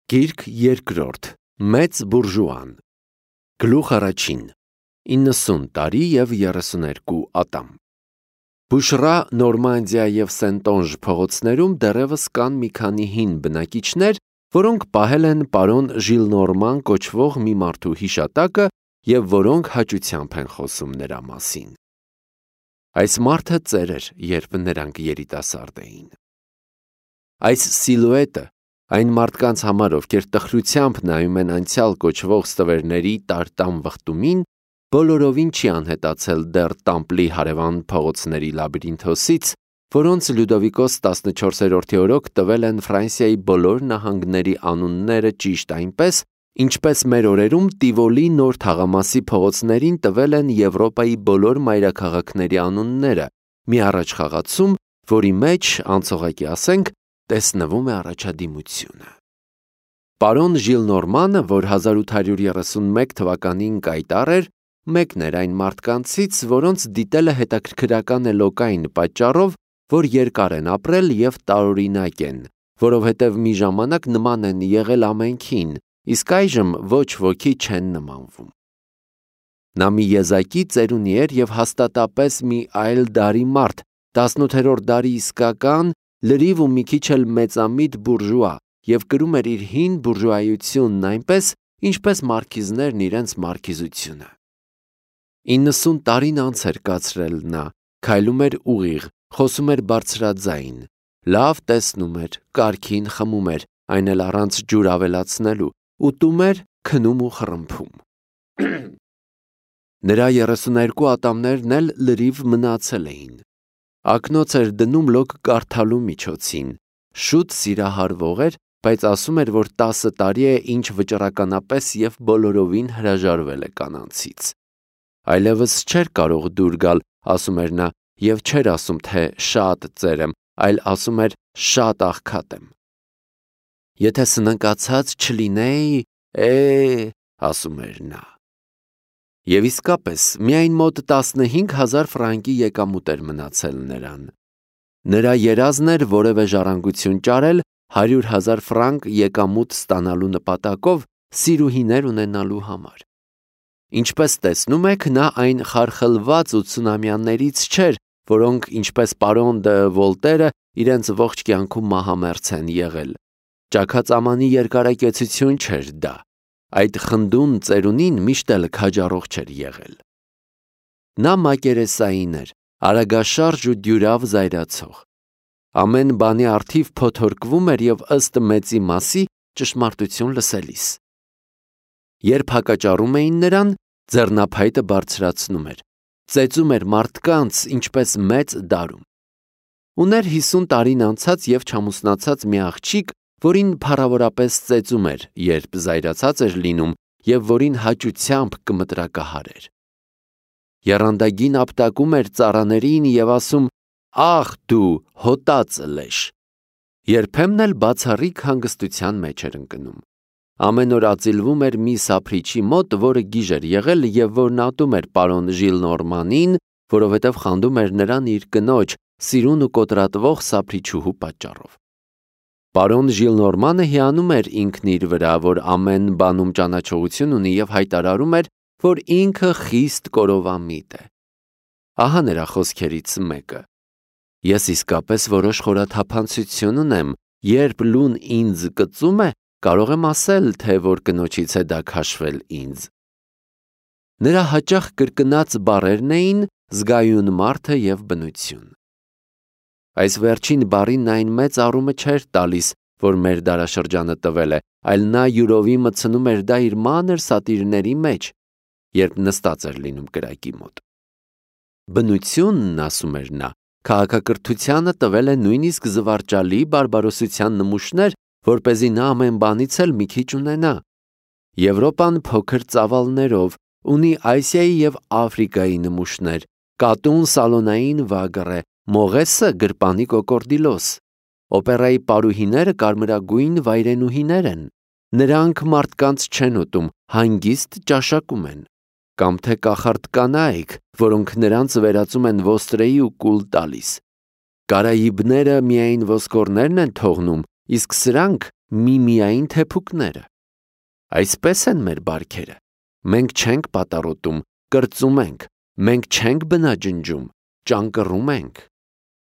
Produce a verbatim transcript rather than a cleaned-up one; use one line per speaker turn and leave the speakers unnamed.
Գիրք երկրորդ, մեծ բուրժուան, գլուխ առաջին, իննսուն տարի և երեսուներկու ատամ։ Բուշրա, Նորմանդիա և Սենտոնժ փողոցներում դեռևս կան մի քանի հին բնակիչներ, որոնք պահել են պարոն Ժիլնորման կոչվող մի մարդու հիշատակը և որոնք հաճությամբ են խոսում նրա մասին։ Այս մարդը ծեր էր, երբ նրանք երիտասարդ էին։ Այս սիլուետը այն մարդկանց համար, ովքեր տխրությամբ նայում են անցյալ կոչվող ստվերների տար-տամ վխտումին, բոլորովին չի անհետացել դեռ Տամպլի հարևան փողոցների լաբիրինթոսից, որոնց Լյուդովիկոս տասնչորսերորդի օրոք տվել են Ֆրանսիայի բոլոր նահանգների անունները ճիշտ այնպես, ինչպես մեր օրերում Տիվոլի նոր թաղամասի փողոցներին տվել են Եվրոպայի բոլոր մայրաքաղաքների անունները, մի առաջխաղացում, որի մեջ, անցողակի ասենք, տեսնվում է առաջադիմությունը։ Պարոն Ժիլնորմանը, որ հազար ութ հարյուր երեսունմեկ թվականին կայտառ էր, մեկն էր այն մարդկանցից, որոնց դիտելը հետաքրքրական է լոկային պատճառով, որ երկար են ապրել և տարօրինակ են, որովհետև մի ժամանակ նման են եղել ամենքին, իսկ այժմ ոչ ոքի չեն նմանվում։ Նա մի եզակի ծերունի էր և հաստատապես մի այլ դարի մարդ, տասնութերորդ դարի իսկական, լրիվ ու մի քիչ էլ մեծամիտ բուրժուա և կրում էր իր հին բուրժուայությունն այնպես, ինչպես մարքիզներն իրենց մարքիզությունը։ իննսուն տարին անց էր կացրել նա, քայլում էր ուղիղ, խոսում էր բարձրաձայն, լավ տեսնում էր, կարգին խմում էր, այն էլ առանց ջուր ավելացնելու, ուտում էր, քնում ու խռմփում։ Նրա երեսուներկու ատամներն էլ լրիվ մնացել էին։ Ակնոց էր դնում լոկ կարդալու միջոցին, շուտ սիրահարվող էր, բայց ասում էր, որ տասը տարի է, ինչ վճռականապես և բոլորովին հրաժարվել է կանանցից։ Այլևս չէր կարող դուր գալ, ասում էր նա, և չէր ասում, թե շատ ծեր եմ, այլ ասում էր շատ աղքատ եմ։ Եթե սննկացած չլինեի, է, ասում էր նա։ Եվ իսկապես, միայն մոտ տասնհինգ հազար ֆրանկի եկամուտ էր մնացել նրան։ Նրա երազն էր որևէ ժառանգություն ճարել հարյուր հազար ֆրանկ եկամուտ ստանալու նպատակով սիրուհիներ ունենալու համար։ Ինչպես տեսնում եք, նա այն խարխլված ութսունամյաներից չէր, որոնք, ինչպես պարոն դը Վոլտերը, իրենց ողջ կյանքում մահամերձ են եղել։ Ճաքածամանի երկարակեցություն չէր դա։ Այդ խնդուն ծերունին միշտ էլ քաջառող չէր եղել։ Նա մակերեսային էր, արագաշարժ ու դյուրավ զայրացող։ Ամեն բանի առթիվ փոթորկվում էր և ըստ մեծի մասի ճշմարտություն լսելիս։ Երբ հակաճառում էին նրան, ձեռնափայտը բարձրացնում էր, ծեծում էր մարդկանց, ինչպես մեծ դարում։ Ուներ հիսուն տարին անցած և չամուսնացած մի աղջիկ, որին փառավորապես ծեծում էր, երբ զայրացած էր լինում և որին հաճությամբ կմտրակահարեր։ Եռանդագին ապտակում էր ծառաներին և ասում. «Ախ դու, հոտածը լեշ», երբեմն էլ բացառիկ հանգստության մեջ էր ընկնում։ Ամեն օր ածիլվում էր մի սափրիչի մոտ, որը գիժ էր եղել և որն ատում էր պարոն Ժիլնորմանին, որովհետև խանդում էր նրան իր կնոջ, սիրուն ու կոտրատվող սափրիչուհու պատճառով։ Պարոն Ժիլնորմանը հիանում էր ինքն իր վրա, որ ամեն բանում ճանաչողություն ունի և հայտարարում էր, որ ինքը խիստ կորովամիտ է։ Ահա նրա խոսքերից մեկը. «Ես իսկապես որոշ խորաթափանցություն ունեմ, երբ լուն ինձ կծում է, կարող եմ ասել, թե որ կնոջից է դա քաշվել ինձ»։ Նրա հաճախ կրկնած բառերն էին «զգայուն մարդը» և «բնություն»։ Այս վերջին բառին նա այն մեծ առումը չէր տալիս, որ մեր դարաշրջանը տվել է, այլ նա յուրովի մտցնում էր դա իր մանր սատիրների մեջ, երբ նստած էր լինում կրակի մոտ։ Բնությունն, ասում էր նա, քաղաքակրթությանը տվել է նույնիսկ զվարճալի բարբարոսության նմուշներ, որպեսզի նա ամեն բանից էլ մի քիչ ունենա։ Եվրոպան փոքր ծավալներով ունի Ասիայի և Աֆրիկայի նմուշներ, կատուն սալոնային վագր է, մողեսը գրպանի կոկորդիլոս։ Օպերայի պարուհիները կարմրագույն վայրենուհիներ են։ Նրանք մարդկանց չեն ուտում, հանգիստ ճաշակում են։ Կամ թե կախարդ կանայք, որոնք նրանց վերածում են ոստրեի ու կուլ տալիս։ Կարաիբները միայն ոսկորներն են թողնում, իսկ սրանք միմիային թեփուկները։ Այսպես են մեր բարքերը։ Մենք չենք պատառոտում, կրծում ենք, մենք չենք բնաջնջում, ճանկռում ենք։